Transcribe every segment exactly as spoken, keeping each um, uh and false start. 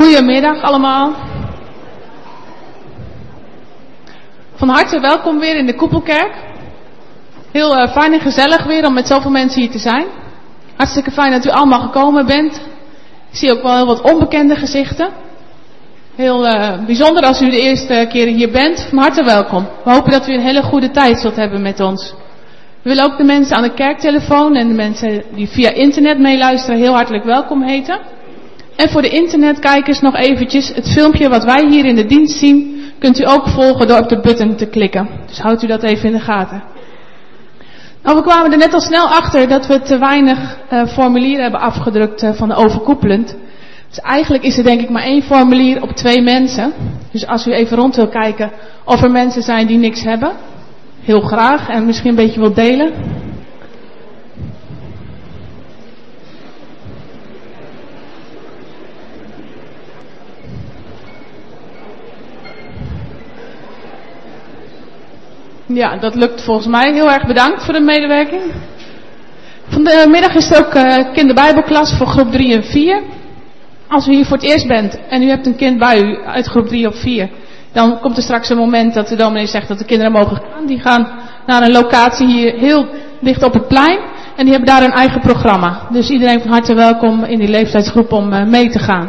Goedemiddag allemaal. Van harte welkom weer in de Koepelkerk. Heel uh, fijn en gezellig weer om met zoveel mensen hier te zijn. Hartstikke fijn dat u allemaal gekomen bent. Ik zie ook wel heel wat onbekende gezichten. Heel uh, bijzonder als u de eerste keer hier bent. Van harte welkom. We hopen dat u een hele goede tijd zult hebben met ons. We willen ook de mensen aan de kerktelefoon en de mensen die via internet meeluisteren heel hartelijk welkom heten. En voor de internetkijkers nog eventjes het filmpje wat wij hier in de dienst zien, kunt u ook volgen door op de button te klikken. Dus houdt u dat even in de gaten. Nou, we kwamen er net al snel achter dat we te weinig uh, formulieren hebben afgedrukt uh, van de overkoepelend. Dus eigenlijk is er denk ik maar één formulier op twee mensen. Dus als u even rond wil kijken of er mensen zijn die niks hebben, heel graag en misschien een beetje wilt delen. Ja, dat lukt volgens mij. Heel erg bedankt voor de medewerking. Vanmiddag is er ook uh, kinderbijbelklas voor groep drie en vier. Als u hier voor het eerst bent en u hebt een kind bij u uit groep drie of vier, dan komt er straks een moment dat de dominee zegt dat de kinderen mogen gaan. Die gaan naar een locatie hier heel dicht op het plein en die hebben daar hun eigen programma. Dus iedereen van harte welkom in die leeftijdsgroep om uh, mee te gaan.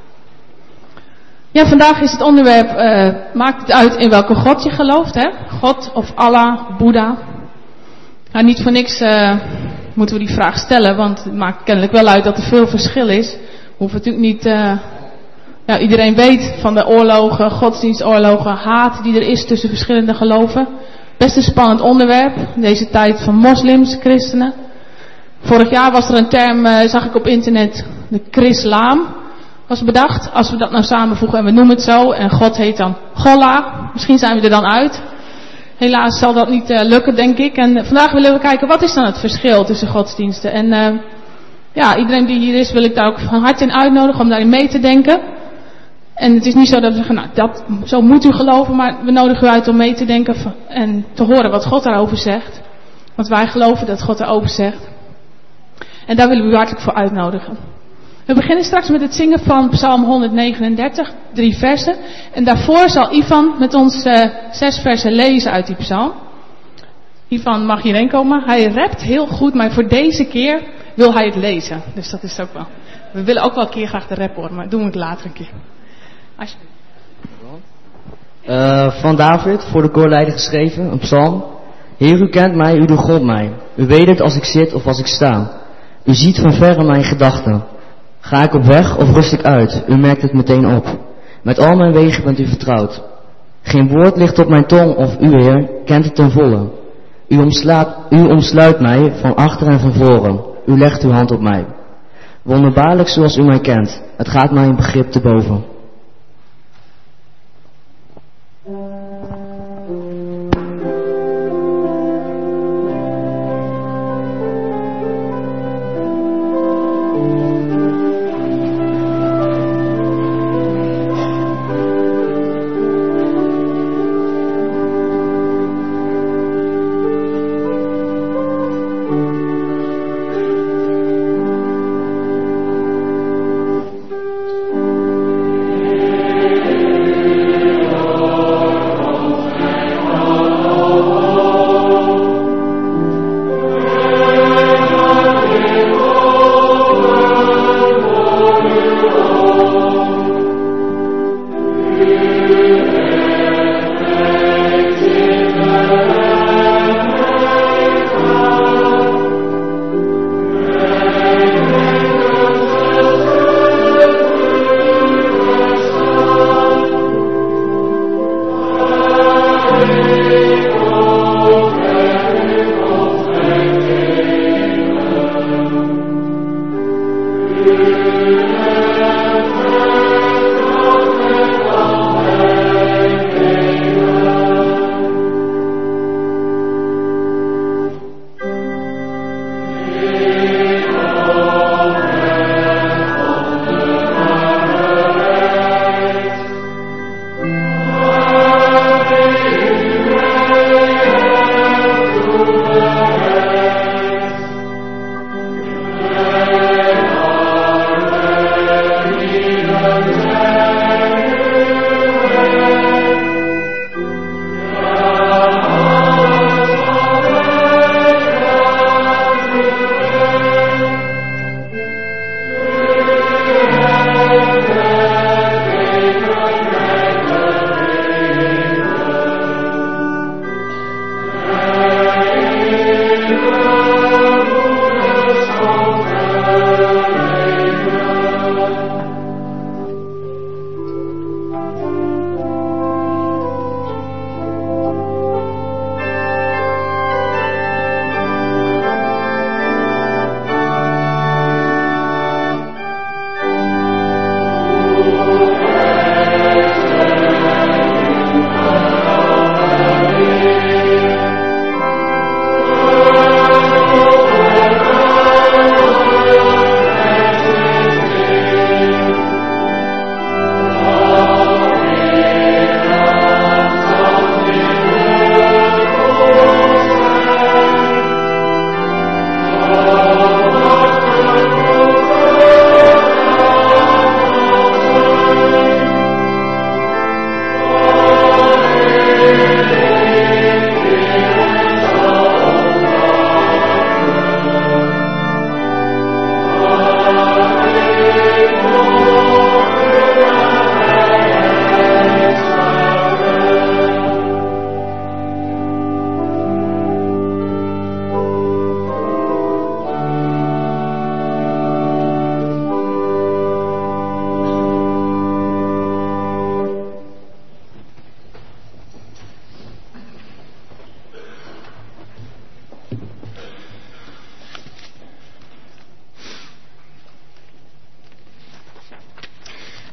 Ja, vandaag is het onderwerp, uh, maakt het uit in welke God je gelooft, hè? God of Allah, Boeddha. Nou, niet voor niks uh, moeten we die vraag stellen, want het maakt kennelijk wel uit dat er veel verschil is. We hoeven natuurlijk niet, uh, ja, iedereen weet van de oorlogen, godsdienstoorlogen, haat die er is tussen verschillende geloven. Best een spannend onderwerp, in deze tijd van moslims, christenen. Vorig jaar was er een term, uh, zag ik op internet, de Chrislaam. Was bedacht, als we dat nou samenvoegen en we noemen het zo, en God heet dan Golla, misschien zijn we er dan uit. Helaas zal dat niet uh, lukken, denk ik. En uh, vandaag willen we kijken, wat is dan het verschil tussen godsdiensten? En uh, ja, iedereen die hier is, wil ik daar ook van harte in uitnodigen om daarin mee te denken. En het is niet zo dat we zeggen, nou, dat, zo moet u geloven, maar we nodigen u uit om mee te denken en te horen wat God daarover zegt. Want wij geloven dat God daarover zegt. En daar willen we u hartelijk voor uitnodigen. We beginnen straks met het zingen van Psalm honderdnegenendertig, drie versen. En daarvoor zal Ivan met ons uh, zes versen lezen uit die psalm. Ivan mag hierheen komen. Hij rapt heel goed, maar voor deze keer wil hij het lezen. Dus dat is ook wel. We willen ook wel een keer graag de rap horen, maar doen we het later een keer. Alsjeblieft. Uh, van David, voor de koorleider geschreven, een psalm. Heer, u kent mij, u doorgrondt mij. U weet het als ik zit of als ik sta. U ziet van verre mijn gedachten. Ga ik op weg of rust ik uit? U merkt het meteen op. Met al mijn wegen bent u vertrouwd. Geen woord ligt op mijn tong of u, Heer, kent het ten volle. U, omslaat, u omsluit mij van achter en van voren. U legt uw hand op mij. Wonderbaarlijk zoals u mij kent. Het gaat mij een begrip te boven.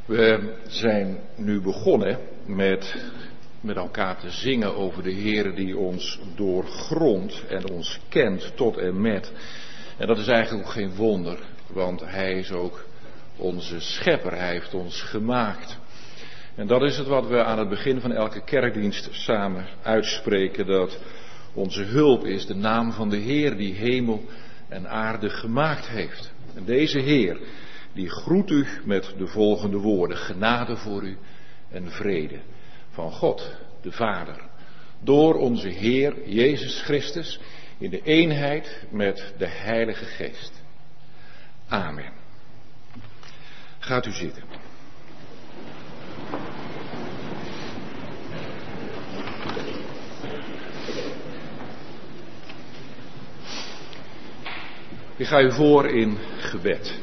We zijn nu begonnen met, met elkaar te zingen over de Heer die ons doorgrondt en ons kent tot en met. En dat is eigenlijk ook geen wonder, want Hij is ook onze schepper, Hij heeft ons gemaakt. En dat is het wat we aan het begin van elke kerkdienst samen uitspreken, dat onze hulp is de naam van de Heer die hemel en aarde gemaakt heeft. En deze Heer, die groet u met de volgende woorden: genade voor u en vrede van God, de Vader, door onze Heer Jezus Christus, in de eenheid met de Heilige Geest. Amen. Gaat u zitten. Ik ga u voor in gebed.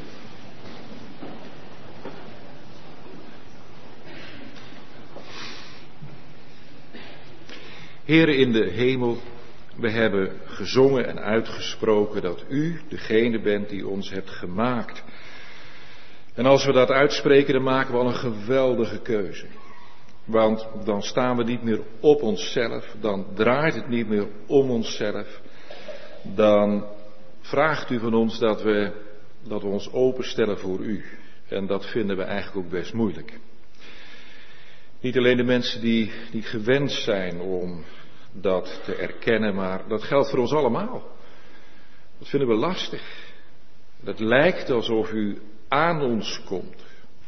Heere in de hemel, we hebben gezongen en uitgesproken dat u degene bent die ons hebt gemaakt. En als we dat uitspreken, dan maken we al een geweldige keuze. Want dan staan we niet meer op onszelf, dan draait het niet meer om onszelf. Dan vraagt u van ons dat we, dat we ons openstellen voor u. En dat vinden we eigenlijk ook best moeilijk. Niet alleen de mensen die niet gewend zijn om dat te erkennen, maar dat geldt voor ons allemaal. Dat vinden we lastig. Het lijkt alsof u aan ons komt.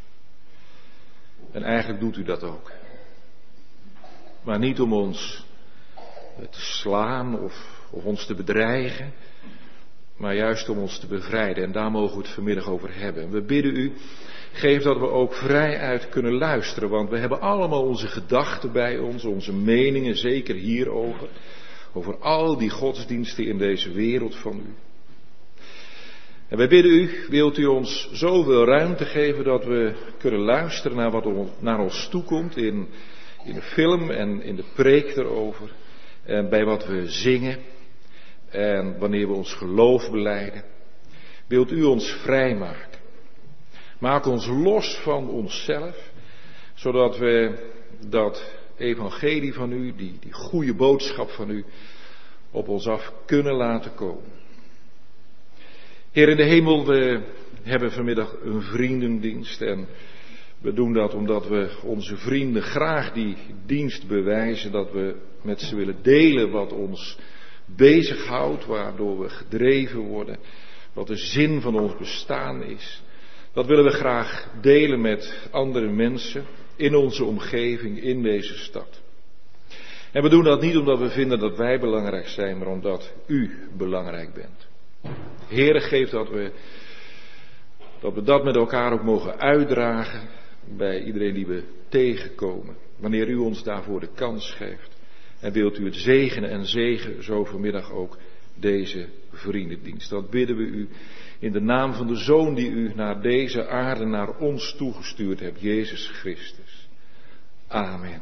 En eigenlijk doet u dat ook. Maar niet om ons te slaan of, of ons te bedreigen, maar juist om ons te bevrijden. En daar mogen we het vanmiddag over hebben. We bidden u, geef dat we ook vrijuit kunnen luisteren, want we hebben allemaal onze gedachten bij ons, onze meningen, zeker hierover, over al die godsdiensten in deze wereld van u. En wij bidden u, wilt u ons zoveel ruimte geven dat we kunnen luisteren naar wat naar ons toekomt in, in de film en in de preek erover, en bij wat we zingen en wanneer we ons geloof belijden. Wilt u ons vrijmaken. Maak ons los van onszelf, zodat we dat evangelie van u, die, die goede boodschap van u, op ons af kunnen laten komen. Heer in de hemel, we hebben vanmiddag een vriendendienst en we doen dat omdat we onze vrienden graag die dienst bewijzen, dat we met ze willen delen wat ons bezighoudt, waardoor we gedreven worden, wat de zin van ons bestaan is. Dat willen we graag delen met andere mensen in onze omgeving, in deze stad. En we doen dat niet omdat we vinden dat wij belangrijk zijn, maar omdat u belangrijk bent. Heere, geef dat we, dat we dat met elkaar ook mogen uitdragen bij iedereen die we tegenkomen. Wanneer u ons daarvoor de kans geeft. En wilt u het zegenen en zegen zo vanmiddag ook deze vriendendienst. Dat bidden we u in de naam van de Zoon die u naar deze aarde, naar ons toegestuurd hebt, Jezus Christus. Amen.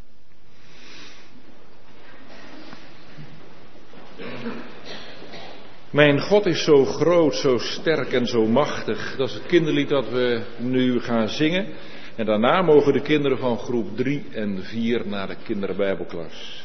Mijn God is zo groot, zo sterk en zo machtig. Dat is het kinderlied dat we nu gaan zingen. En daarna mogen de kinderen van groep drie en vier naar de kinderbijbelklas.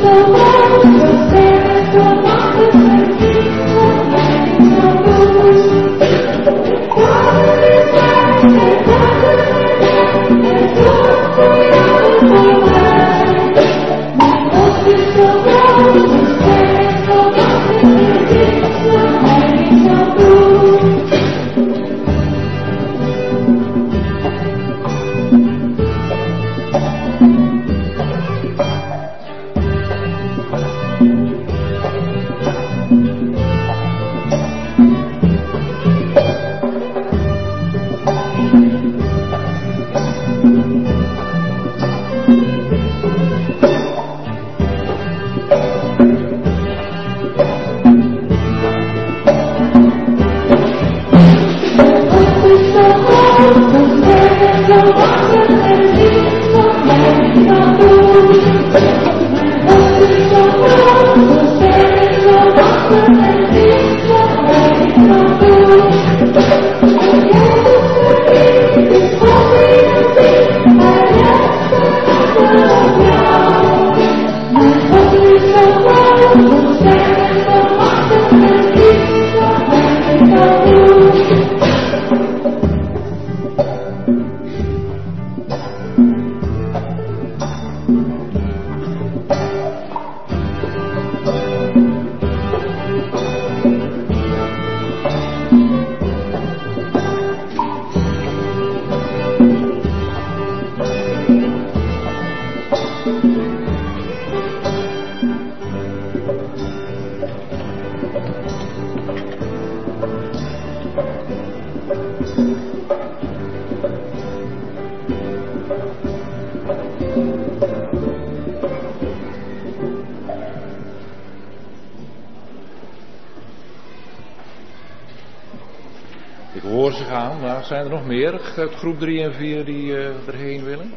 Zijn er nog meer uit groep drie en vier die uh, erheen willen?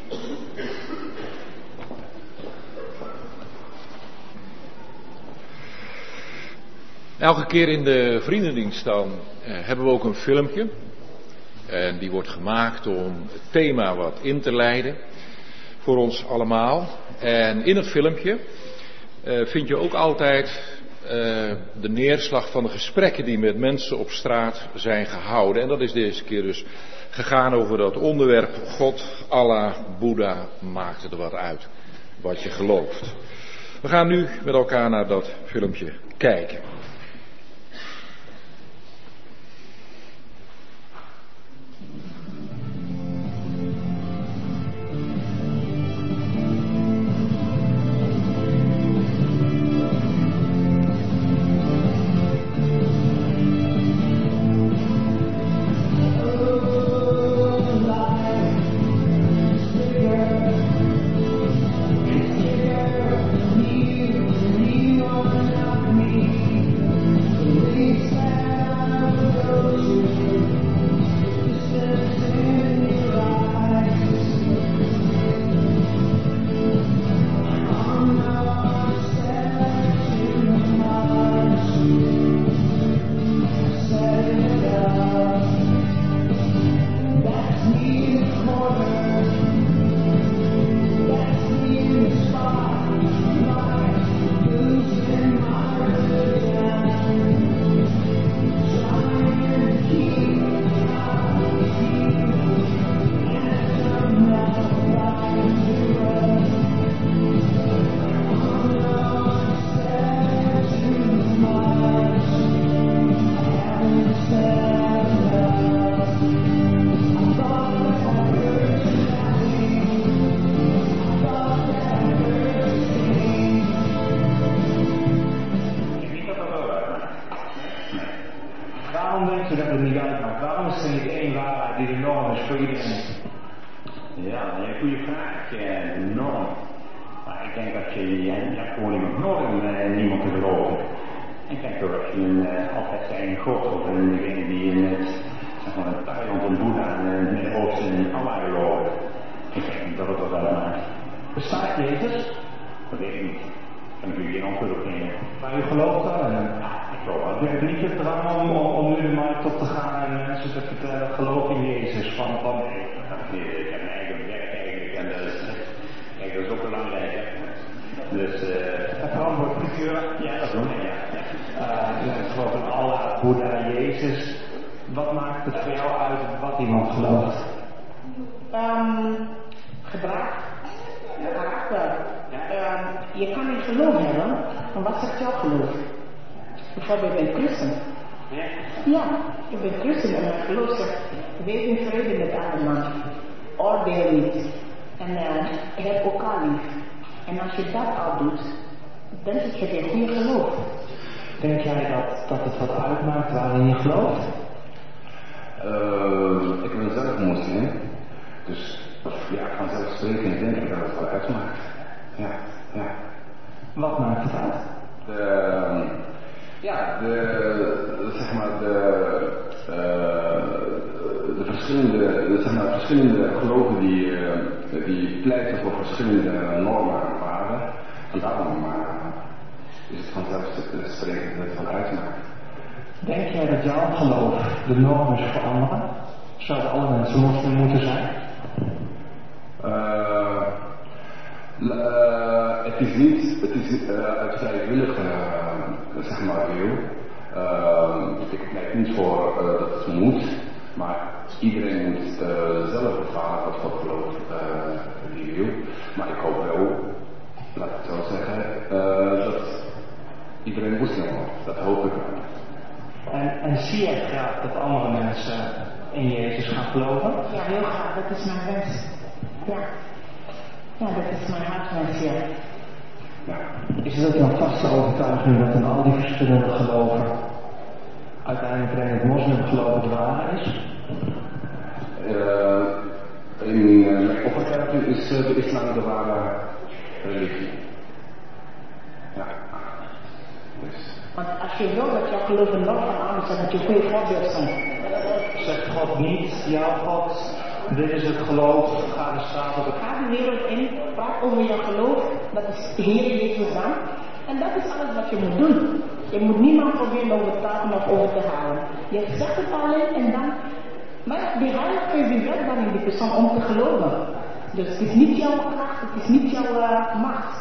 Elke keer in de vriendendienst dan uh, hebben we ook een filmpje. En die wordt gemaakt om het thema wat in te leiden voor ons allemaal. En in het filmpje uh, vind je ook altijd Uh, de neerslag van de gesprekken die met mensen op straat zijn gehouden. En dat is deze keer dus gegaan over dat onderwerp God, Allah, Boeddha, maakt het er wat uit wat je gelooft. We gaan nu met elkaar naar dat filmpje kijken. Dus uh, verantwoord figuur. Ja, dat doen we, ja. Uh, je gelooft in Allah, Boeddha, Jezus. Wat maakt het voor jou uit wat iemand gelooft? Um, gedrag, karakter. Um, je kan een geloof hebben, maar wat zegt jouw geloof? Bijvoorbeeld, ik ben christen. Ja. Ja, ik ben christen en mijn geloof zegt, wees in vrede met anderen. Oordeel niet. En uh, heb elkaar lief. En als je dat al doet, dan heb je een goede geloof. Denk jij dat, dat het wat uitmaakt waarin je gelooft? Uh, ik ben zelf moslim, dus ja, vanzelfsprekend denk ik dat het wel uitmaakt. Ja, ja. Wat maakt het uit? De, ja, de, zeg maar, de, uh, de verschillende, de, zeg maar, verschillende geloven die, uh, die pleiten voor verschillende normen en waarden. En daarom uh, is het vanzelfsprekend dat het wel uitmaakt. Denk jij dat jouw geloof de norm is voor anderen? Zouden alle mensen moslim moeten zijn? Uh, uh, het is niet, het is uh, uit vrijwillige uh, zeg maar wil. Uh, ik pleit niet voor uh, dat het moet, maar iedereen moet uh, zelf bepalen wat voor geloof uh, die wil. Maar ik hoop wel, laat ik het zo zeggen, uh, dat iedereen moslim wordt. Dat hoop ik wel. En, en zie jij graag dat andere mensen in Jezus gaan geloven? Ja, heel graag. Dat is mijn wens. Ja. Ja, dat is mijn hartwens, ja. Ja. Is het ook een vaste overtuiging dat in al die verschillende geloven uiteindelijk alleen het moslimgeloof het ware is? Uh, in mijn uh, overtuiging is uh, de islam de ware religie. Ja. Dus. Want als je wil dat jouw geloof een norm van anderen is, moet je een goede voorbeeld zijn. Zegt God niet, jouw God, dit is het geloof, ga de straat op. Ga de wereld in, praat over jouw geloof, dat is de Heer Jezus dan. En dat is alles wat je moet doen. Je moet niemand proberen overtuigen of over te halen. Je zegt het alleen en dan. Maar die heiligheid die werkt dan in die persoon om te geloven. Dus het is niet jouw kracht, het is niet jouw uh, macht.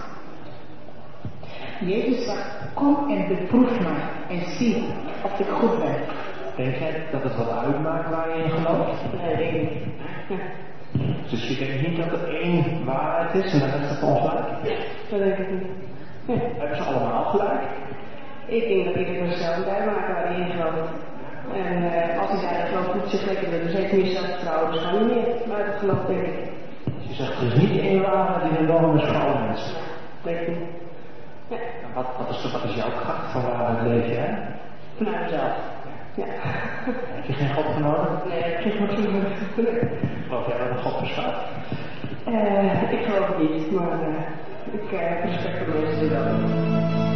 Jezus zegt, kom en beproef mij en zie of ik goed ben. Denk jij dat het wat uitmaakt waar je in gelooft? Nee, denk ik niet. Ja. Dus je denkt niet dat er één waarheid is en dat is het ongelijk? Dat denk ik niet. Ja. Hebben ze allemaal gelijk? Ik denk dat iedereen zelf moet uitmaken waar hij in gelooft. En uh, als hij zei dat geloof moet zich lekker doen, dan zeg je jezelf vertrouwen, dus ga niet meer buiten het geloof, denk ik. Je zegt er is niet één waarheid die de norm is voor alle mensen. Denk ik niet. Ja. Wat, wat, is, wat is jouw kracht van waarheid leef je, hè? Vanuit mezelf. Ja. Heb je geen God voor nodig? Nee, ik heb geen God voor nodig. Geloof jij dat er God bestaat? Uh, ik geloof het niet, maar uh, ik uh, heb respect voor mensen die dat doen.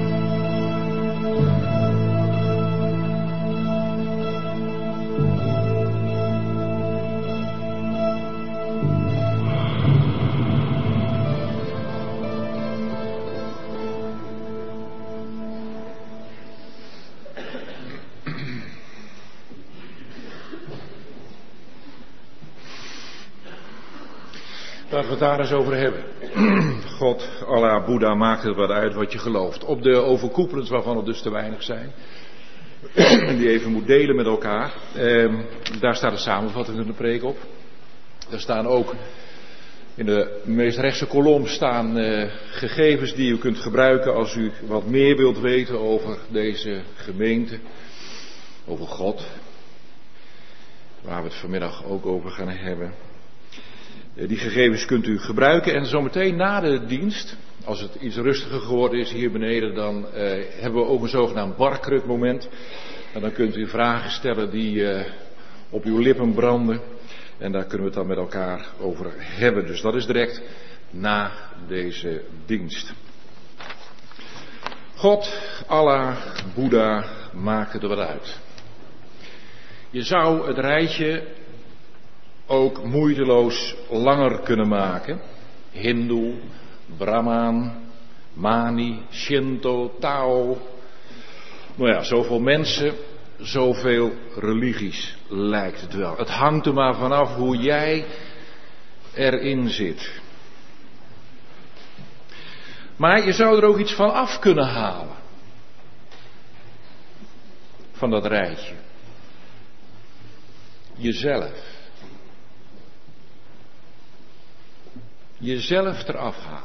Laten we het daar eens over hebben. God, Allah, Boeddha, maakt het wat uit wat je gelooft. Op de overkoepelens waarvan er dus te weinig zijn. En die even moet delen met elkaar. Eh, daar staat een samenvatting van de preek op. Er staan ook in de meest rechtse kolom staan eh, gegevens die u kunt gebruiken als u wat meer wilt weten over deze gemeente. Over God. Waar we het vanmiddag ook over gaan hebben. Die gegevens kunt u gebruiken en zometeen na de dienst, als het iets rustiger geworden is hier beneden, dan eh, hebben we ook een zogenaamd barkrukmoment. En dan kunt u vragen stellen die eh, op uw lippen branden. En daar kunnen we het dan met elkaar over hebben. Dus dat is direct na deze dienst. God, Allah, Boeddha, maakte er wat uit. Je zou het rijtje ook moeiteloos langer kunnen maken. Hindoe, Brahman, Mani, Shinto, Tao. Nou ja, zoveel mensen, zoveel religies lijkt het wel. Het hangt er maar vanaf hoe jij erin zit. Maar je zou er ook iets van af kunnen halen. Van dat rijtje. Jezelf. Jezelf eraf halen.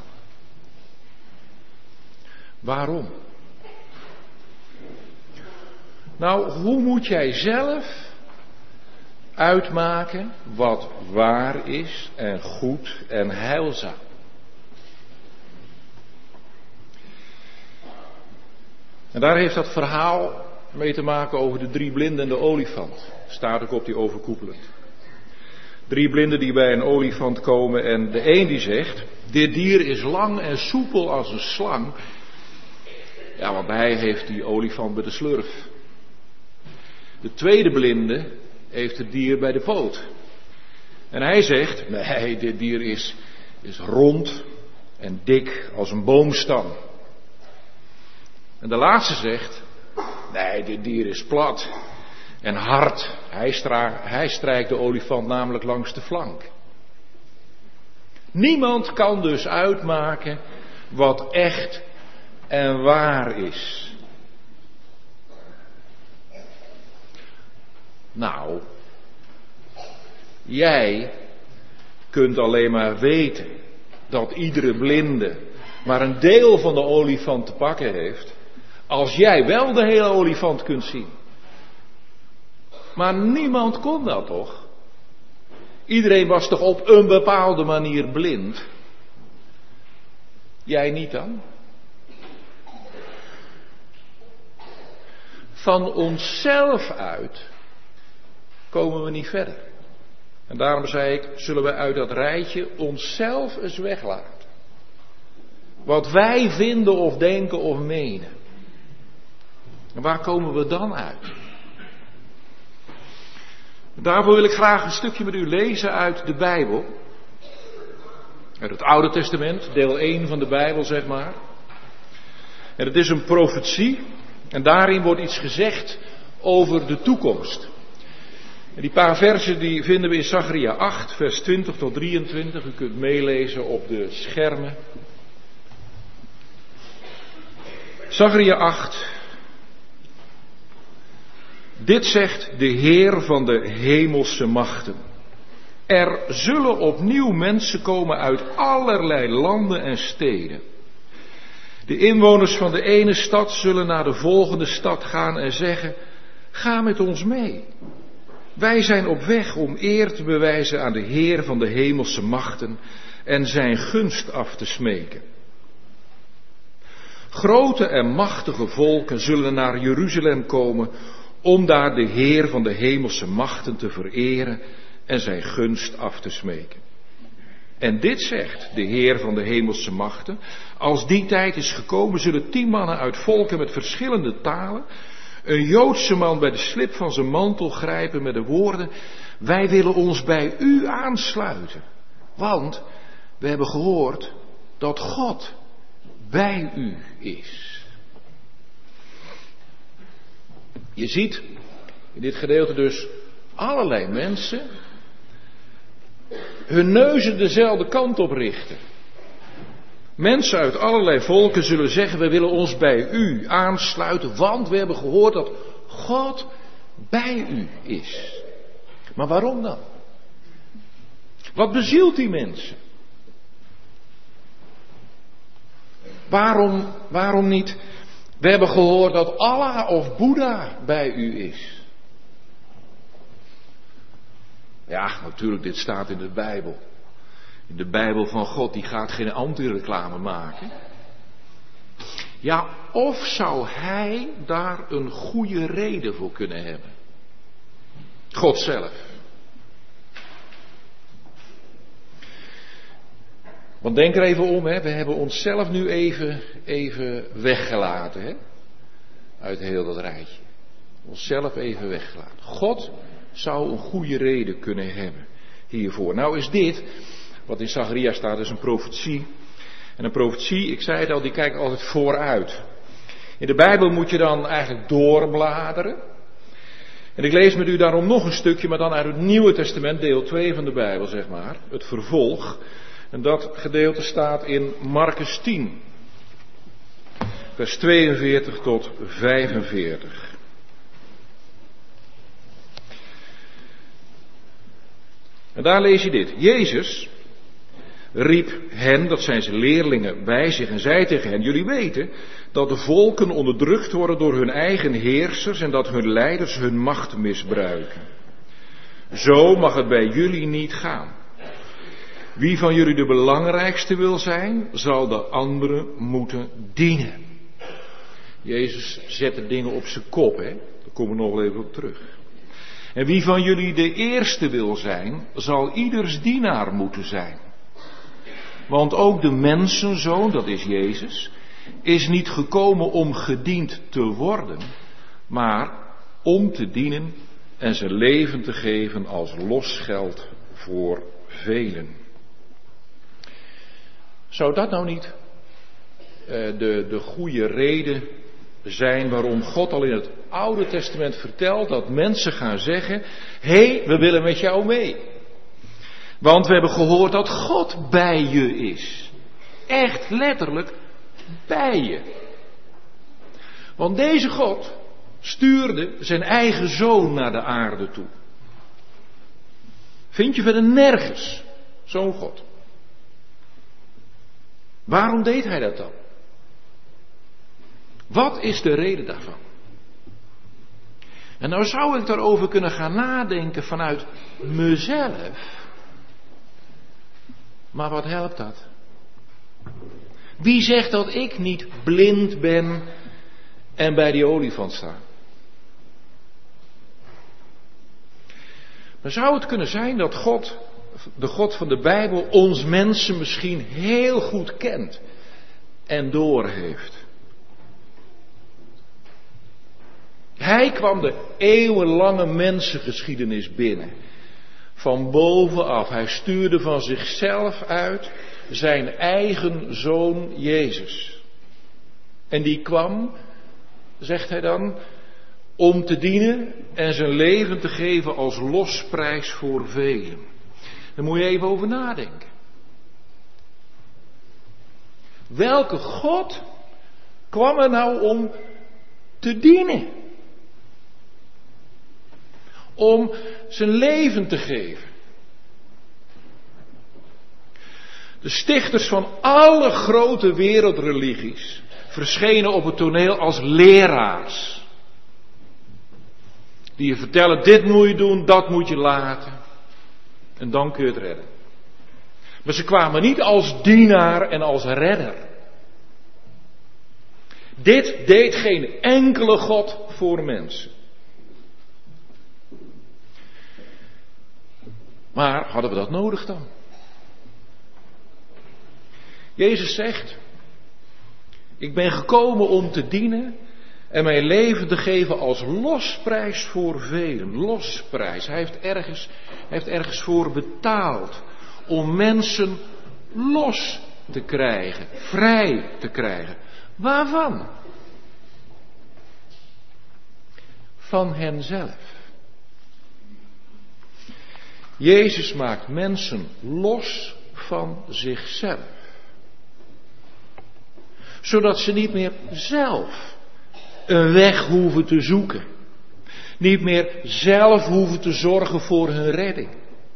Waarom? Nou, hoe moet jij zelf uitmaken wat waar is en goed en heilzaam? En daar heeft dat verhaal mee te maken over de drie blinden en de olifant. Staat ook op die overkoepelend. Drie blinden die bij een olifant komen en de een die zegt, dit dier is lang en soepel als een slang. Ja, want hij heeft die olifant bij de slurf. De tweede blinde heeft het dier bij de poot. En hij zegt, nee, dit dier is, is rond en dik als een boomstam. En de laatste zegt, nee, dit dier is plat en hard. Hij, stra- hij strijkt de olifant namelijk langs de flank. Niemand kan dus uitmaken wat echt en waar is. Nou, jij kunt alleen maar weten dat iedere blinde maar een deel van de olifant te pakken heeft, als jij wel de hele olifant kunt zien. Maar niemand kon dat toch? Iedereen was toch op een bepaalde manier blind? Jij niet dan? Van onszelf uit komen we niet verder. En daarom zei ik, zullen we uit dat rijtje onszelf eens weglaten. Wat wij vinden of denken of menen. En waar komen we dan uit? Daarvoor wil ik graag een stukje met u lezen uit de Bijbel. Uit het Oude Testament, deel één van de Bijbel, zeg maar. En het is een profetie. En daarin wordt iets gezegd over de toekomst. En die paar versen die vinden we in Zacharia acht, vers twintig tot drieëntwintig. U kunt meelezen op de schermen. Zacharia acht. Dit zegt de Heer van de hemelse machten. Er zullen opnieuw mensen komen uit allerlei landen en steden. De inwoners van de ene stad zullen naar de volgende stad gaan en zeggen, ga met ons mee. Wij zijn op weg om eer te bewijzen aan de Heer van de hemelse machten en zijn gunst af te smeken. Grote en machtige volken zullen naar Jeruzalem komen om daar de Heer van de hemelse machten te vereren en zijn gunst af te smeken. En dit zegt de Heer van de hemelse machten, als die tijd is gekomen zullen tien mannen uit volken met verschillende talen een Joodse man bij de slip van zijn mantel grijpen met de woorden, wij willen ons bij u aansluiten, want we hebben gehoord dat God bij u is. Je ziet in dit gedeelte dus allerlei mensen hun neuzen dezelfde kant op richten. Mensen uit allerlei volken zullen zeggen, we willen ons bij u aansluiten, want we hebben gehoord dat God bij u is. Maar waarom dan? Wat bezielt die mensen? Waarom, waarom niet, we hebben gehoord dat Allah of Boeddha bij u is. Ja, natuurlijk, dit staat in de Bijbel. In de Bijbel van God, die gaat geen anti-reclame maken. Ja, of zou hij daar een goede reden voor kunnen hebben? God zelf. Want denk er even om, hè. We hebben onszelf nu even, even weggelaten, hè. Uit heel dat rijtje. Onszelf even weggelaten. God zou een goede reden kunnen hebben hiervoor. Nou is dit, wat in Zacharia staat, is een profetie. En een profetie, ik zei het al, die kijkt altijd vooruit. In de Bijbel moet je dan eigenlijk doorbladeren. En ik lees met u daarom nog een stukje, maar dan uit het Nieuwe Testament, deel twee van de Bijbel, zeg maar. Het vervolg. En dat gedeelte staat in Marcus tien. vers tweeënveertig tot vijfenveertig. En daar lees je dit. Jezus riep hen, dat zijn zijn leerlingen, bij zich en zei tegen hen: jullie weten dat de volken onderdrukt worden door hun eigen heersers en dat hun leiders hun macht misbruiken. Zo mag het bij jullie niet gaan. Wie van jullie de belangrijkste wil zijn, zal de anderen moeten dienen. Jezus zet de dingen op zijn kop, hè? Daar komen we nog wel even op terug. En wie van jullie de eerste wil zijn, zal ieders dienaar moeten zijn. Want ook de mensenzoon, dat is Jezus, is niet gekomen om gediend te worden, maar om te dienen en zijn leven te geven als losgeld voor velen. Zou dat nou niet uh, de, de goede reden zijn waarom God al in het Oude Testament vertelt dat mensen gaan zeggen: hé, hey, we willen met jou mee. Want we hebben gehoord dat God bij je is. Echt letterlijk bij je. Want deze God stuurde zijn eigen zoon naar de aarde toe. Vind je verder nergens zo'n God? Waarom deed hij dat dan? Wat is de reden daarvan? En nou zou ik daarover kunnen gaan nadenken vanuit mezelf. Maar wat helpt dat? Wie zegt dat ik niet blind ben en bij die olifant sta? Maar zou het kunnen zijn dat God, de God van de Bijbel, ons mensen misschien heel goed kent en doorheeft? Hij kwam de eeuwenlange mensengeschiedenis binnen. Van bovenaf. Hij stuurde van zichzelf uit zijn eigen zoon Jezus. En die kwam, zegt hij dan, om te dienen en zijn leven te geven als losprijs voor velen. Daar moet je even over nadenken. Welke God kwam er nou om te dienen? Om zijn leven te geven. De stichters van alle grote wereldreligies verschenen op het toneel als leraars. Die je vertellen, dit moet je doen, dat moet je laten. En dan kun je het redden. Maar ze kwamen niet als dienaar en als redder. Dit deed geen enkele God voor mensen. Maar hadden we dat nodig dan? Jezus zegt: ik ben gekomen om te dienen en mijn leven te geven als losprijs voor velen. Losprijs. Hij heeft ergens, hij heeft ergens voor betaald om mensen los te krijgen, vrij te krijgen. Waarvan? Van henzelf. Jezus maakt mensen los van zichzelf. Zodat ze niet meer zelf een weg hoeven te zoeken. Niet meer zelf hoeven te zorgen voor hun redding.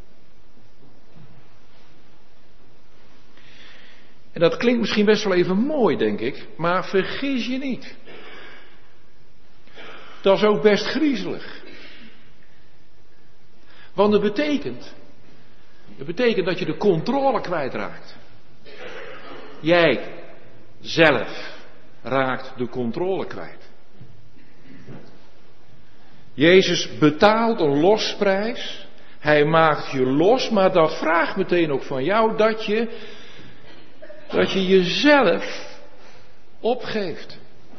En dat klinkt misschien best wel even mooi, denk ik. Maar vergis je niet. Dat is ook best griezelig. Want het betekent, het betekent dat je de controle kwijtraakt. Jij zelf raakt de controle kwijt. Jezus betaalt een losprijs. Hij maakt je los, maar dat vraagt meteen ook van jou dat je, dat je jezelf opgeeft.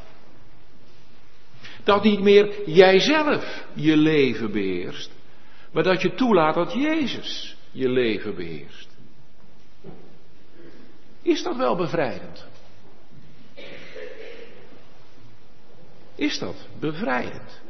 Dat niet meer jijzelf je leven beheerst. Maar dat je toelaat dat Jezus je leven beheerst. Is dat wel bevrijdend? Is dat bevrijdend?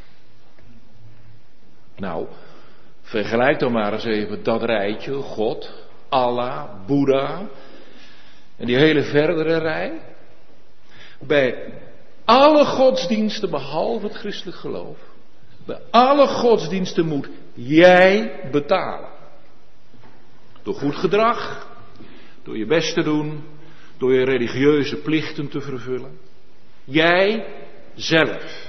Nou, vergelijk dan maar eens even dat rijtje. God, Allah, Boeddha en die hele verdere rij. Bij alle godsdiensten behalve het christelijk geloof. Bij alle godsdiensten moet jij betalen. Door goed gedrag, door je best te doen, door je religieuze plichten te vervullen. Jij zelf.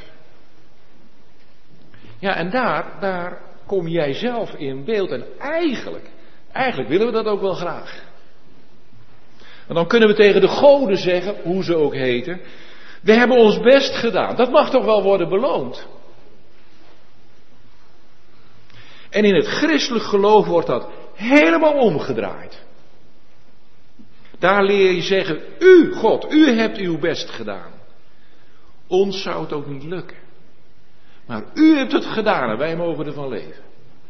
Ja, en daar, daar kom jij zelf in beeld. En eigenlijk, eigenlijk willen we dat ook wel graag. En dan kunnen we tegen de goden zeggen, hoe ze ook heten, we hebben ons best gedaan. Dat mag toch wel worden beloond. En in het christelijk geloof wordt dat helemaal omgedraaid. Daar leer je zeggen, u, God, u hebt uw best gedaan. Ons zou het ook niet lukken. Maar u hebt het gedaan en wij mogen ervan leven.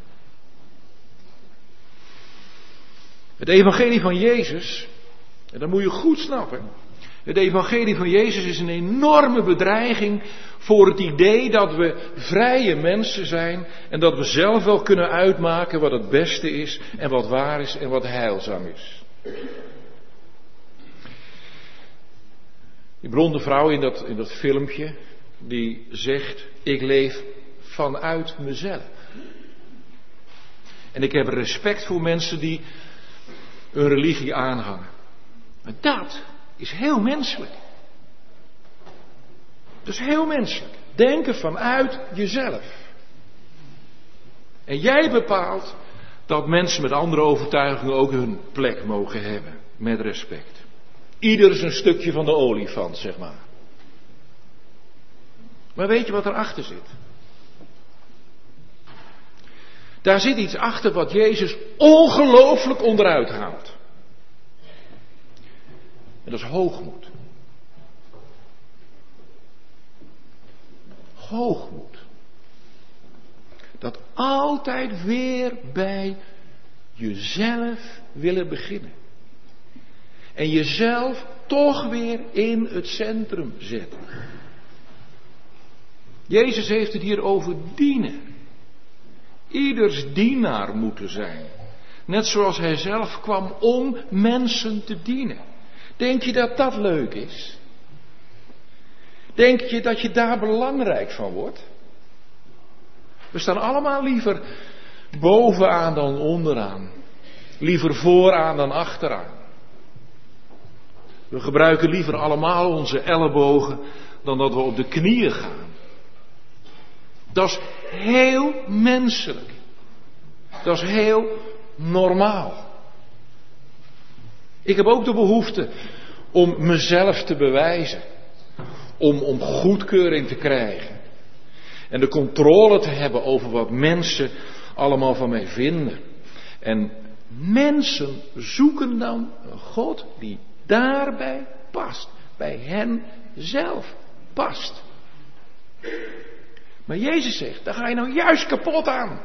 Het evangelie van Jezus, en dat moet je goed snappen. Het evangelie van Jezus is een enorme bedreiging voor het idee dat we vrije mensen zijn en dat we zelf wel kunnen uitmaken wat het beste is en wat waar is en wat heilzaam is. Die blonde vrouw in dat, in dat filmpje, die zegt, ik leef vanuit mezelf. En ik heb respect voor mensen die een religie aanhangen. Maar dat is heel menselijk. Dat is heel menselijk. Denken vanuit jezelf. En jij bepaalt dat mensen met andere overtuigingen ook hun plek mogen hebben. Met respect. Ieder is een stukje van de olifant, zeg maar. Maar weet je wat erachter zit? Daar zit iets achter wat Jezus ongelooflijk onderuit haalt. En dat is hoogmoed. Hoogmoed. Dat altijd weer bij jezelf willen beginnen. En jezelf toch weer in het centrum zetten. Jezus heeft het hier over dienen. Ieders dienaar moeten zijn. Net zoals hij zelf kwam om mensen te dienen. Denk je dat dat leuk is? Denk je dat je daar belangrijk van wordt? We staan allemaal liever bovenaan dan onderaan. Liever vooraan dan achteraan. We gebruiken liever allemaal onze ellebogen dan dat we op de knieën gaan. Dat is heel menselijk. Dat is heel normaal. Ik heb ook de behoefte om mezelf te bewijzen. Om, om goedkeuring te krijgen. En de controle te hebben over wat mensen allemaal van mij vinden. En mensen zoeken dan een God die daarbij past. Bij hen zelf past. Maar Jezus zegt, daar ga je nou juist kapot aan.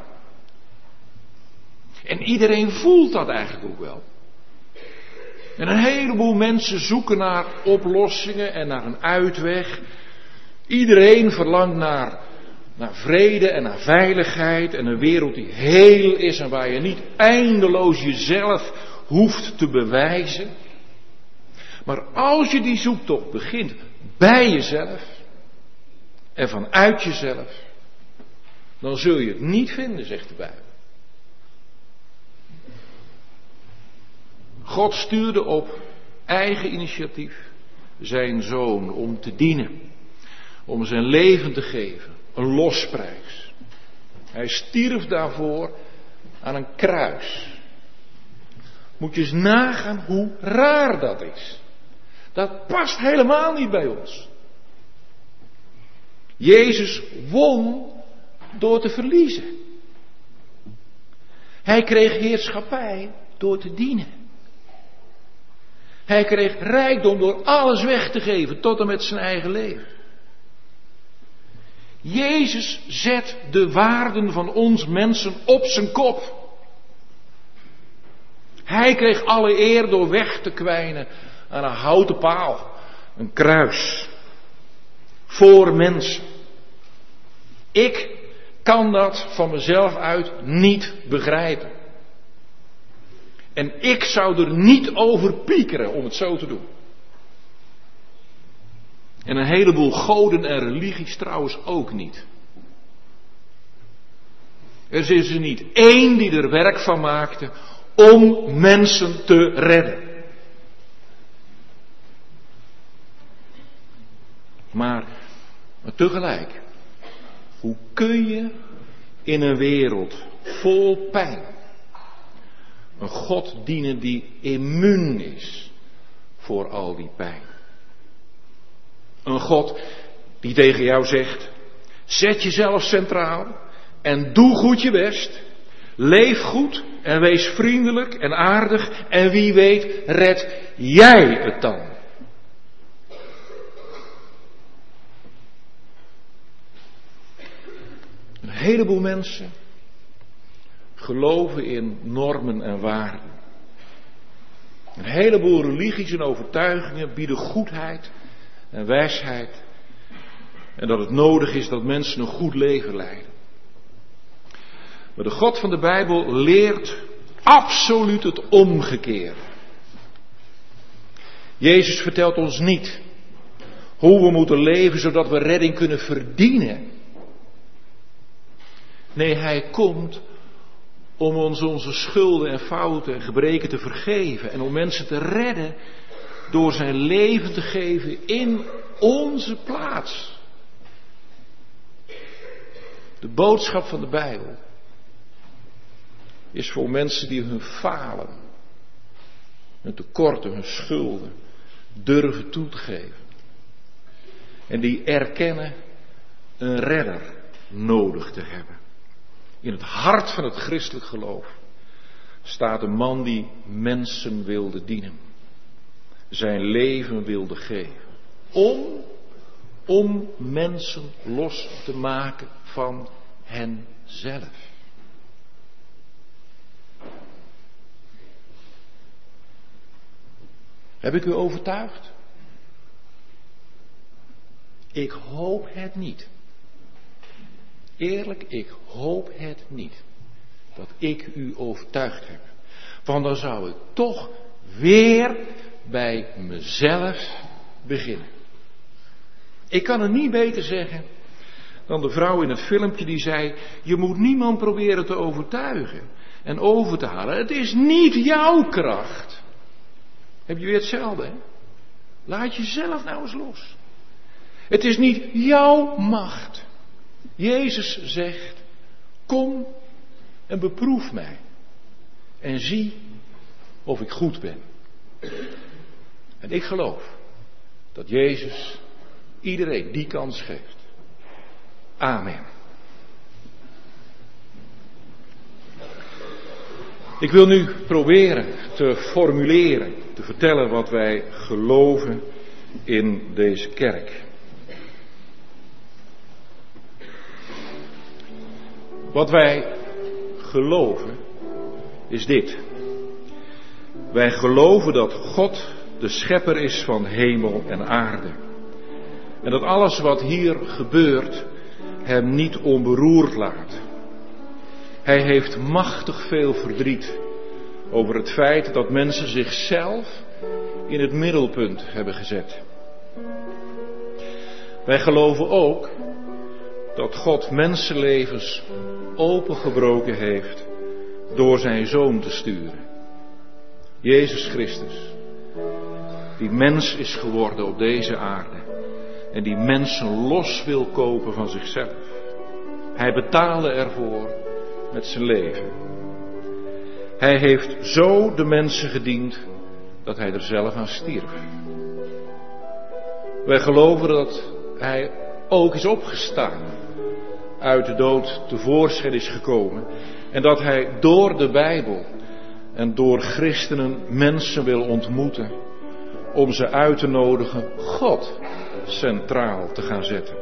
En iedereen voelt dat eigenlijk ook wel. En een heleboel mensen zoeken naar oplossingen en naar een uitweg. Iedereen verlangt naar, naar vrede en naar veiligheid en een wereld die heel is en waar je niet eindeloos jezelf hoeft te bewijzen. Maar als je die zoektocht begint bij jezelf en vanuit jezelf, dan zul je het niet vinden, zegt de Bijbel. God stuurde op eigen initiatief zijn zoon om te dienen. Om zijn leven te geven. Een losprijs. Hij stierf daarvoor aan een kruis. Moet je eens nagaan hoe raar dat is. Dat past helemaal niet bij ons. Jezus won door te verliezen. Hij kreeg heerschappij door te dienen. Hij kreeg rijkdom door alles weg te geven, tot en met zijn eigen leven. Jezus zet de waarden van ons mensen op zijn kop. Hij kreeg alle eer door weg te kwijnen aan een houten paal, een kruis, voor mensen. Ik kan dat van mezelf uit niet begrijpen. En ik zou er niet over piekeren om het zo te doen. En een heleboel goden en religies trouwens ook niet. Er is er niet één die er werk van maakte om mensen te redden. Maar, maar tegelijk, hoe kun je in een wereld vol pijn een God dienen die immuun is voor al die pijn? Een God die tegen jou zegt, zet jezelf centraal en doe goed je best. Leef goed en wees vriendelijk en aardig en wie weet red jij het dan. Een heleboel mensen geloven in normen en waarden. Een heleboel religies en overtuigingen bieden goedheid en wijsheid. En dat het nodig is dat mensen een goed leven leiden. Maar de God van de Bijbel leert absoluut het omgekeerde. Jezus vertelt ons niet hoe we moeten leven zodat we redding kunnen verdienen. Nee, hij komt om ons onze schulden en fouten en gebreken te vergeven. En om mensen te redden door zijn leven te geven in onze plaats. De boodschap van de Bijbel is voor mensen die hun falen, hun tekorten, hun schulden durven toe te geven. En die erkennen een redder nodig te hebben. In het hart van het christelijk geloof staat een man die mensen wilde dienen. Zijn leven wilde geven. Om, om mensen los te maken van henzelf. Heb ik u overtuigd? Ik hoop het niet. Eerlijk, ik hoop het niet. Dat ik u overtuigd heb. Want dan zou ik toch weer bij mezelf beginnen. Ik kan het niet beter zeggen dan de vrouw in het filmpje die zei, je moet niemand proberen te overtuigen en over te halen. Het is niet jouw kracht. Heb je weer hetzelfde, hè? Laat jezelf nou eens los. Het is niet jouw macht. Jezus zegt, kom en beproef mij. En zie of ik goed ben. En ik geloof dat Jezus iedereen die kans geeft. Amen. Ik wil nu proberen te formuleren, te vertellen wat wij geloven in deze kerk. Wat wij geloven is dit. Wij geloven dat God de schepper is van hemel en aarde. En dat alles wat hier gebeurt hem niet onberoerd laat. Hij heeft machtig veel verdriet over het feit dat mensen zichzelf in het middelpunt hebben gezet. Wij geloven ook dat God mensenlevens opengebroken heeft door zijn Zoon te sturen. Jezus Christus, die mens is geworden op deze aarde en die mensen los wil kopen van zichzelf. Hij betaalde ervoor met zijn leven. Hij heeft zo de mensen gediend dat hij er zelf aan stierf. Wij geloven dat hij ook is opgestaan, uit de dood tevoorschijn is gekomen en dat hij door de Bijbel en door christenen mensen wil ontmoeten om ze uit te nodigen God centraal te gaan zetten.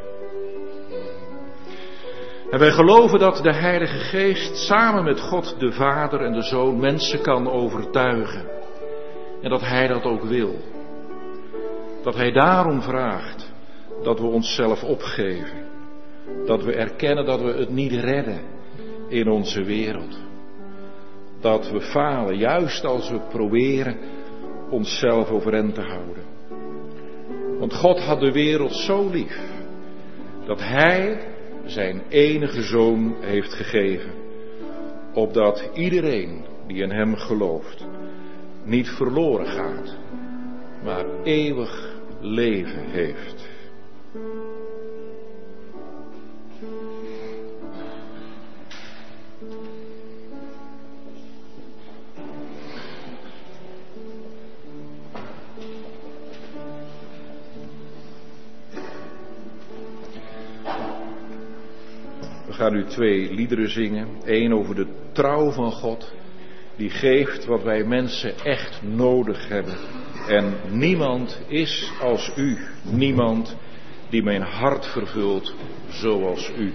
En wij geloven dat de Heilige Geest samen met God de Vader en de Zoon mensen kan overtuigen. En dat Hij dat ook wil. Dat Hij daarom vraagt dat we onszelf opgeven. Dat we erkennen dat we het niet redden in onze wereld. Dat we falen, juist als we proberen onszelf overeind te houden. Want God had de wereld zo lief, dat Hij zijn enige Zoon heeft gegeven, opdat iedereen die in Hem gelooft, niet verloren gaat, maar eeuwig leven heeft. We gaan nu twee liederen zingen. Eén over de trouw van God, die geeft wat wij mensen echt nodig hebben. En niemand is als u, niemand die mijn hart vervult zoals u.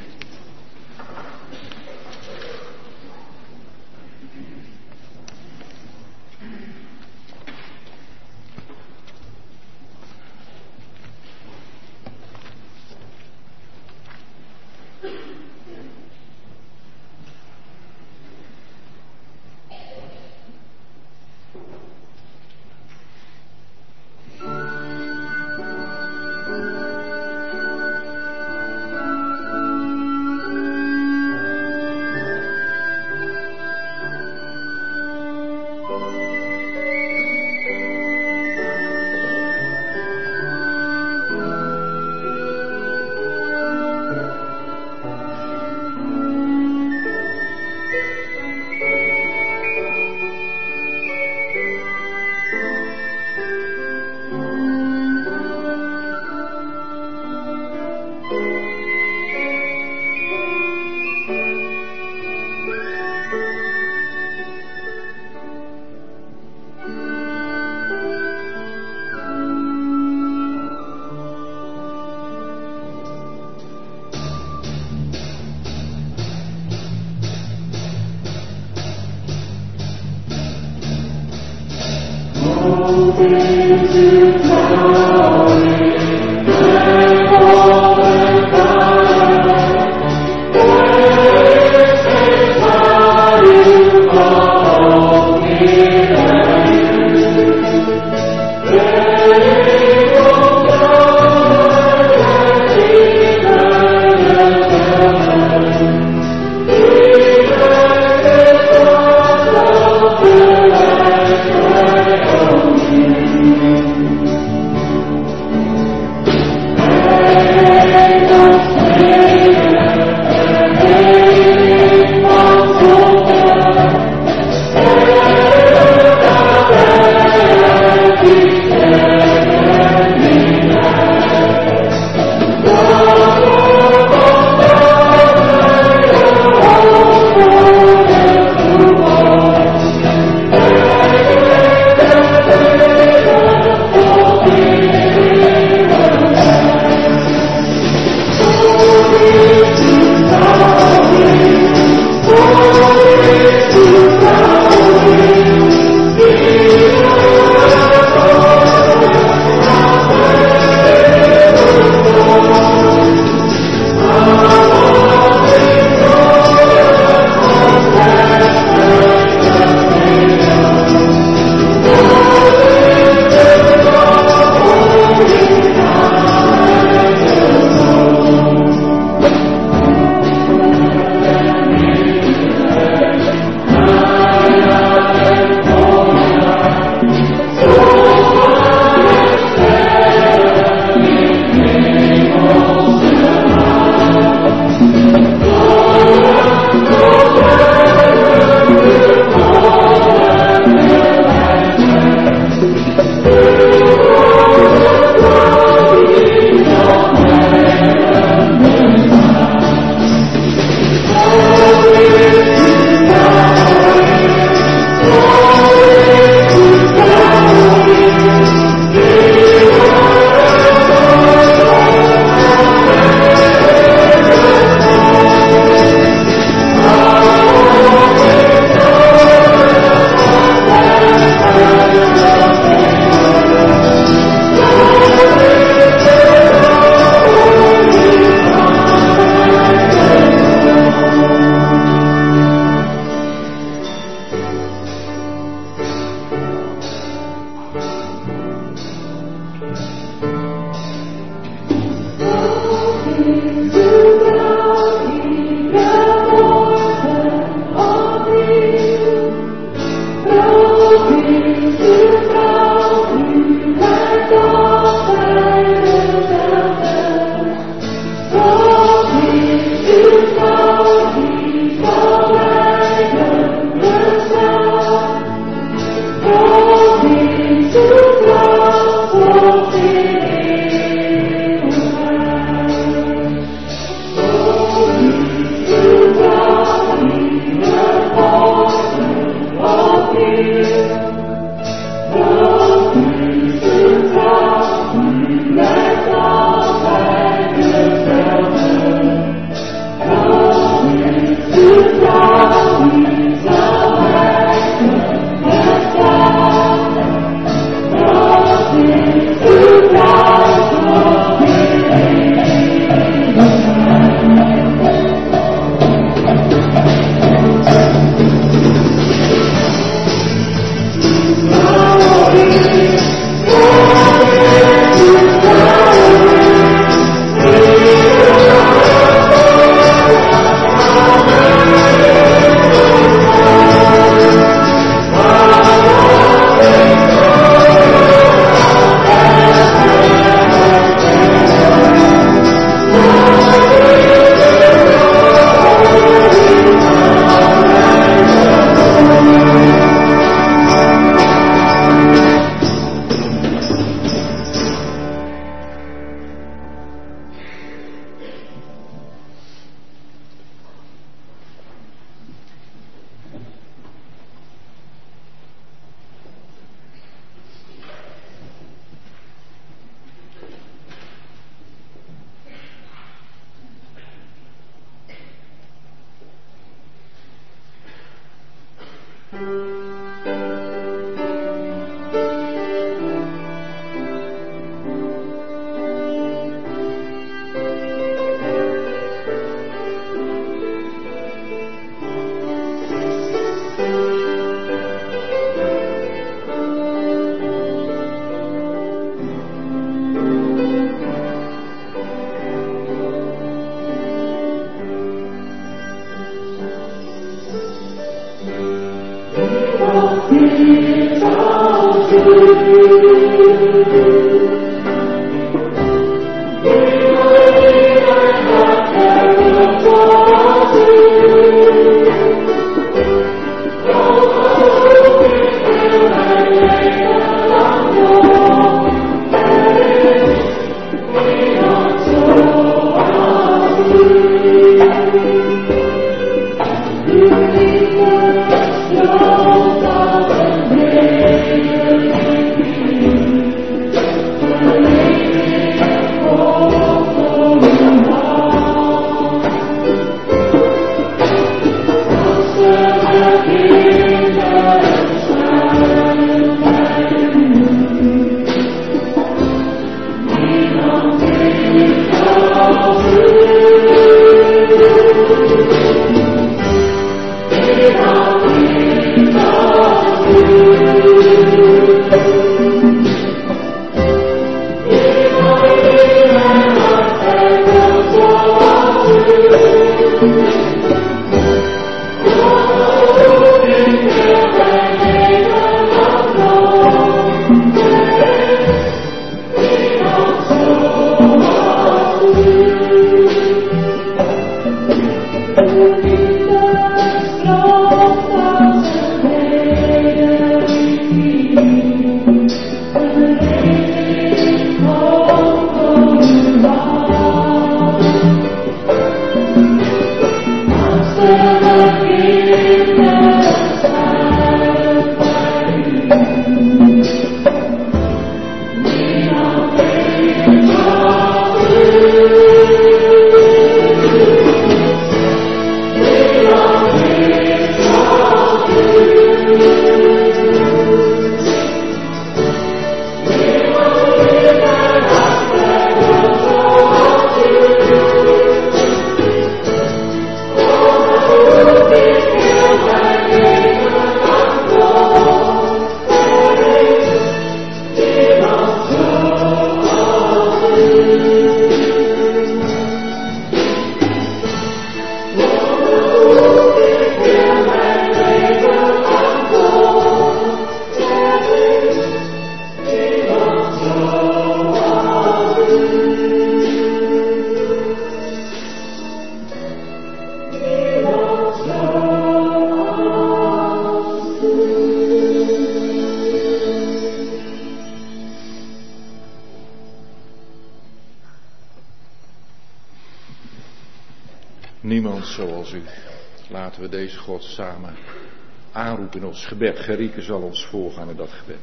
Niemand zoals u. Laten we deze God samen aanroepen in ons gebed. Gerieke zal ons voorgaan in dat gebed.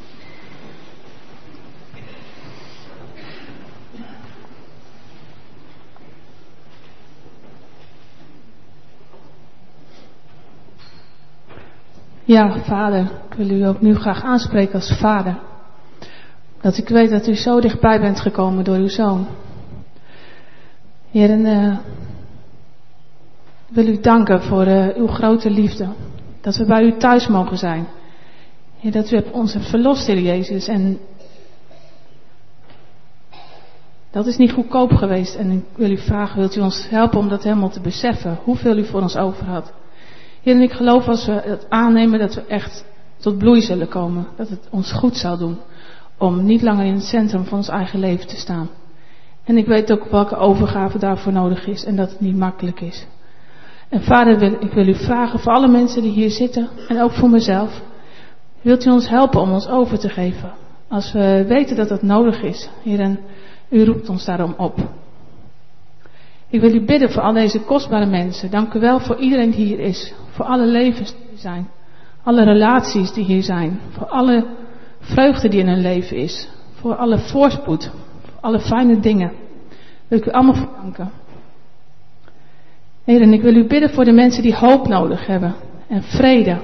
Ja, Vader, ik wil u ook nu graag aanspreken als Vader. Dat ik weet dat u zo dichtbij bent gekomen door uw Zoon. Heer, en uh, ik wil u danken voor uh, uw grote liefde. Dat we bij u thuis mogen zijn. Heer, dat u hebt ons hebt verlost, Heer Jezus. En dat is niet goedkoop geweest. En ik wil u vragen, wilt u ons helpen om dat helemaal te beseffen. Hoeveel u voor ons over had. Heer, en ik geloof als we het aannemen dat we echt tot bloei zullen komen. Dat het ons goed zal doen. Om niet langer in het centrum van ons eigen leven te staan. En ik weet ook welke overgave daarvoor nodig is. En dat het niet makkelijk is. En Vader, ik wil u vragen voor alle mensen die hier zitten. En ook voor mezelf. Wilt u ons helpen om ons over te geven. Als we weten dat dat nodig is. Heer, en u roept ons daarom op. Ik wil u bidden voor al deze kostbare mensen. Dank u wel voor iedereen die hier is. Voor alle levens die er zijn. Alle relaties die hier zijn. Voor alle vreugde die in hun leven is. Voor alle voorspoed. Voor alle fijne dingen. Wil ik u allemaal voor danken. Heer, en ik wil u bidden voor de mensen die hoop nodig hebben. En vrede.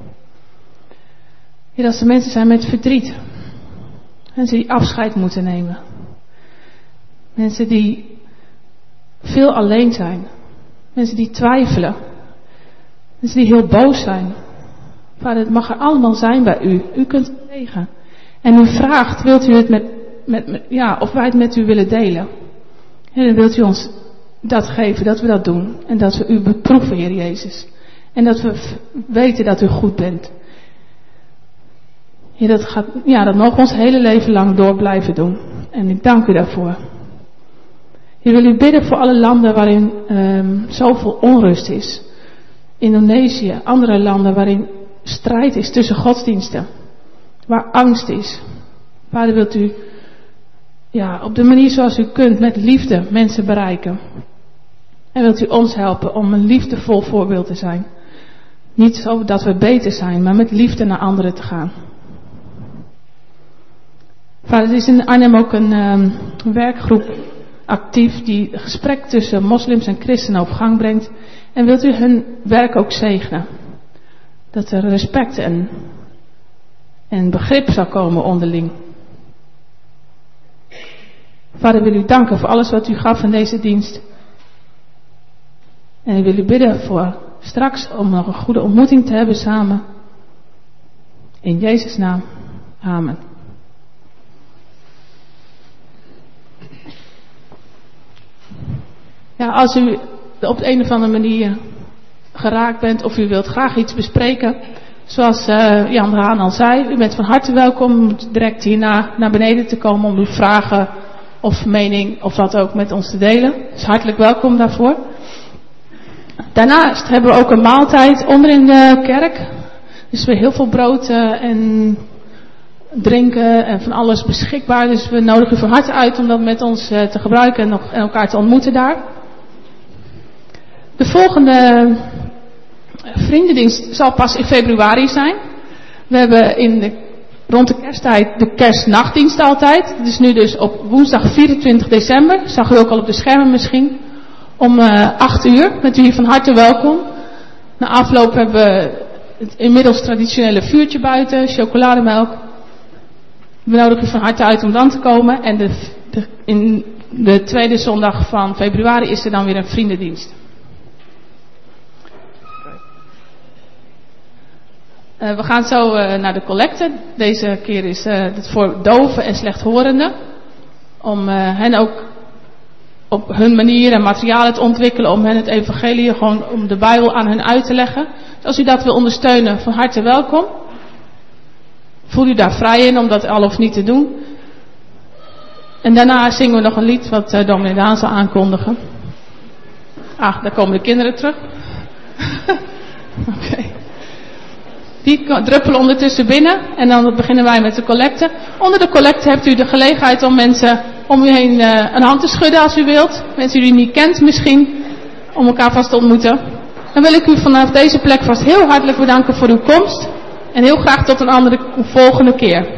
Heer, als er mensen zijn met verdriet. Mensen die afscheid moeten nemen. Mensen die veel alleen zijn. Mensen die twijfelen. Mensen die heel boos zijn. Vader, het mag er allemaal zijn bij u. U kunt het tegen. En u vraagt, wilt u het met, met, met, ja, of wij het met u willen delen. En dan wilt u ons dat geven, dat we dat doen. En dat we u beproeven, Heer Jezus. En dat we v- weten dat u goed bent. Heer, dat gaat, ja, dat mogen we ons hele leven lang door blijven doen. En ik dank u daarvoor. Ik wil u bidden voor alle landen waarin um, zoveel onrust is. Indonesië, andere landen waarin strijd is tussen godsdiensten. Waar angst is. Vader, wilt u ja, op de manier zoals u kunt met liefde mensen bereiken. En wilt u ons helpen om een liefdevol voorbeeld te zijn. Niet zo dat we beter zijn, maar met liefde naar anderen te gaan. Vader, er is in Arnhem ook een um, werkgroep actief die het gesprek tussen moslims en christenen op gang brengt. En wilt u hun werk ook zegenen. Dat er respect en, en begrip zal komen onderling. Vader, wil u danken voor alles wat u gaf in deze dienst. En ik wil u bidden voor straks om nog een goede ontmoeting te hebben samen. In Jezus' naam. Amen. Ja, als u op de een of andere manier geraakt bent of u wilt graag iets bespreken. Zoals uh, Jan de Haan al zei, u bent van harte welkom om direct hierna naar beneden te komen om uw vragen of mening of wat ook met ons te delen. Dus hartelijk welkom daarvoor. Daarnaast hebben we ook een maaltijd onder in de kerk. Dus we hebben heel veel brood uh, en drinken en van alles beschikbaar. Dus we nodigen u van harte uit om dat met ons uh, te gebruiken en, nog, en elkaar te ontmoeten daar. De volgende vriendendienst zal pas in februari zijn. We hebben in de, rond de kersttijd de kerstnachtdienst altijd. Het is nu dus op woensdag vierentwintig december. Zag u ook al op de schermen misschien. Om uh, acht uur. Met u hier van harte welkom. Na afloop hebben we het inmiddels traditionele vuurtje buiten. Chocolademelk. We nodigen u van harte uit om dan te komen. En de, de, in de tweede zondag van februari is er dan weer een vriendendienst. Uh, we gaan zo uh, naar de collecte. Deze keer is uh, het voor doven en slechthorenden. Om uh, hen ook op hun manier en materialen te ontwikkelen. Om hen het evangelie, gewoon om de Bijbel aan hen uit te leggen. Dus als u dat wil ondersteunen, van harte welkom. Voel u daar vrij in om dat al of niet te doen. En daarna zingen we nog een lied wat uh, dominee Daan zal aankondigen. Ah, daar komen de kinderen terug. Oké. Okay. Die druppelen ondertussen binnen en dan beginnen wij met de collecte. Onder de collecte hebt u de gelegenheid om mensen om u heen uh, een hand te schudden als u wilt. Mensen die u niet kent misschien. om elkaar vast te ontmoeten, dan wil ik u vanaf deze plek vast heel hartelijk bedanken voor uw komst. En heel graag tot een andere volgende keer.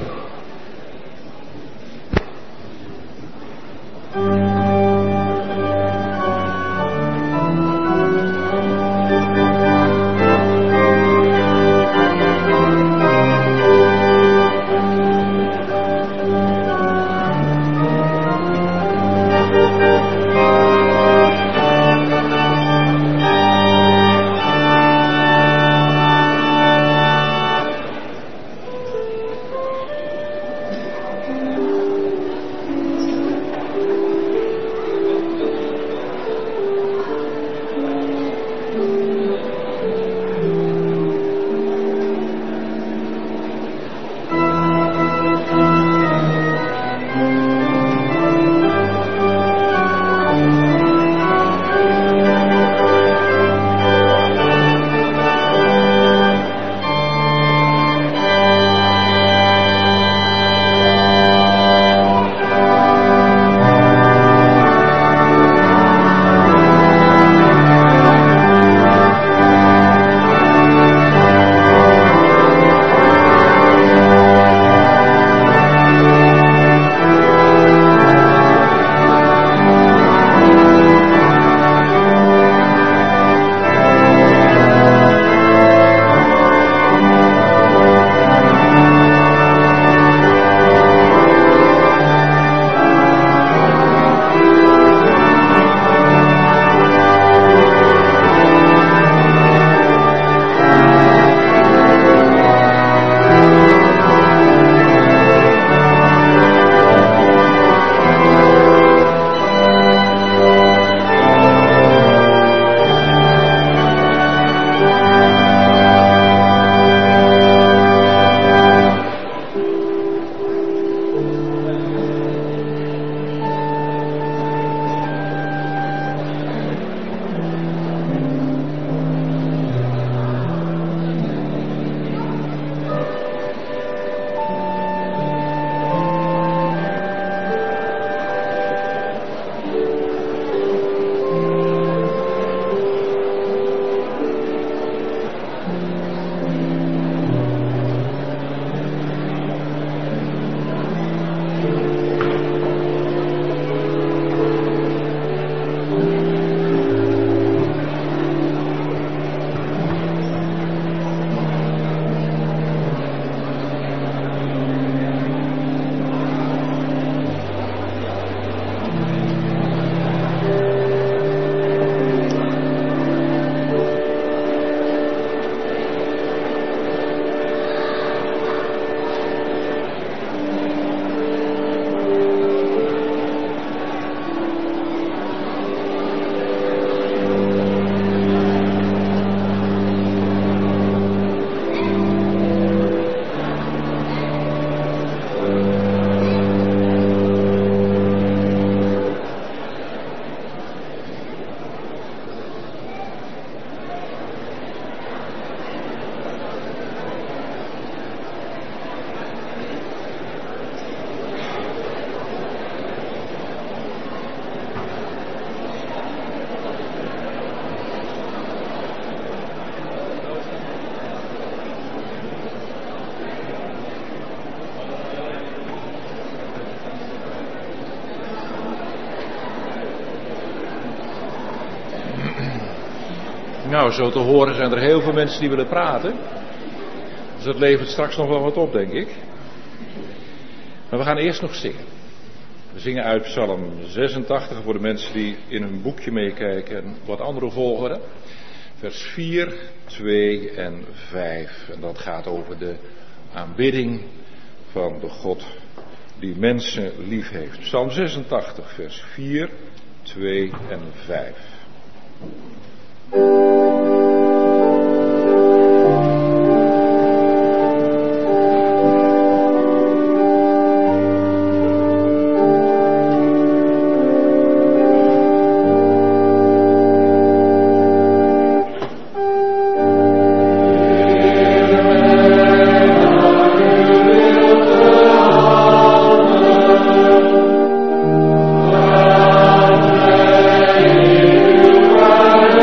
Nou, zo te horen zijn er heel veel mensen die willen praten. Dus dat levert straks nog wel wat op, denk ik. Maar we gaan eerst nog zingen. We zingen uit Psalm zesentachtig voor de mensen die in hun boekje meekijken en wat andere volgorde. Vers vier, twee en vijf. En dat gaat over de aanbidding van de God die mensen lief heeft. Psalm zesentachtig, vers vier, twee en vijf. Amen.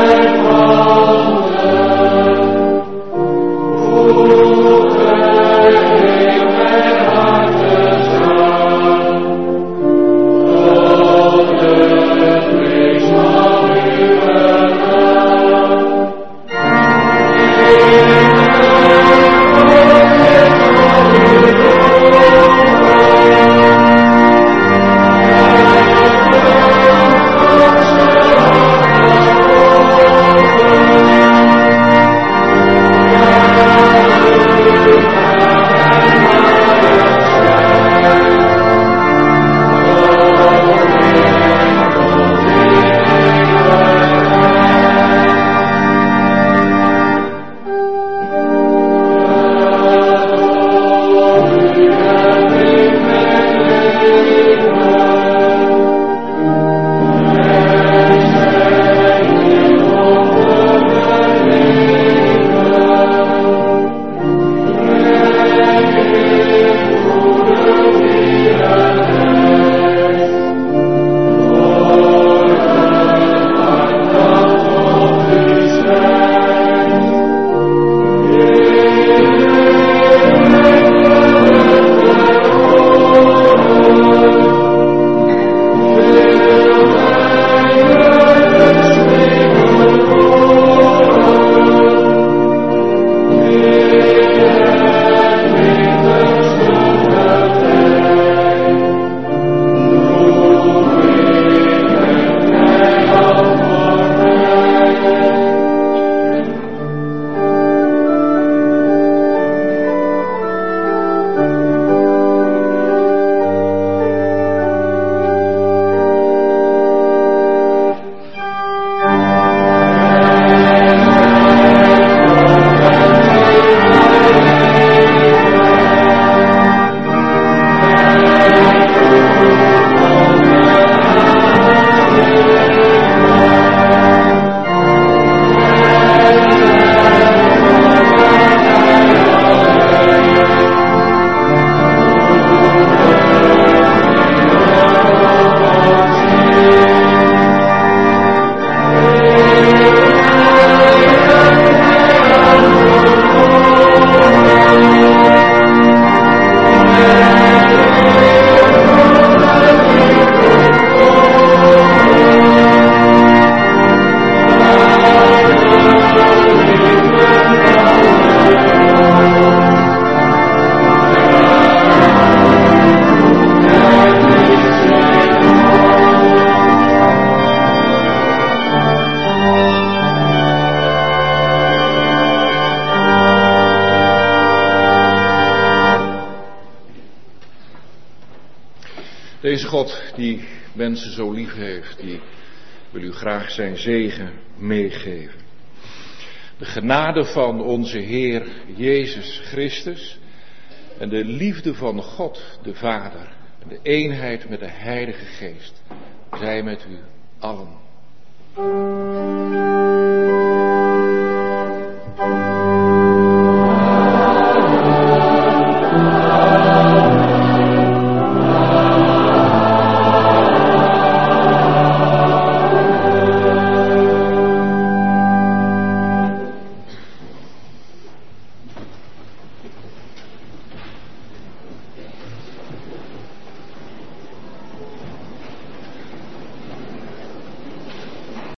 God die mensen zo lief heeft, die wil u graag zijn zegen meegeven. De genade van onze Heer Jezus Christus en de liefde van God, de Vader, en de eenheid met de Heilige Geest, zij met u allen.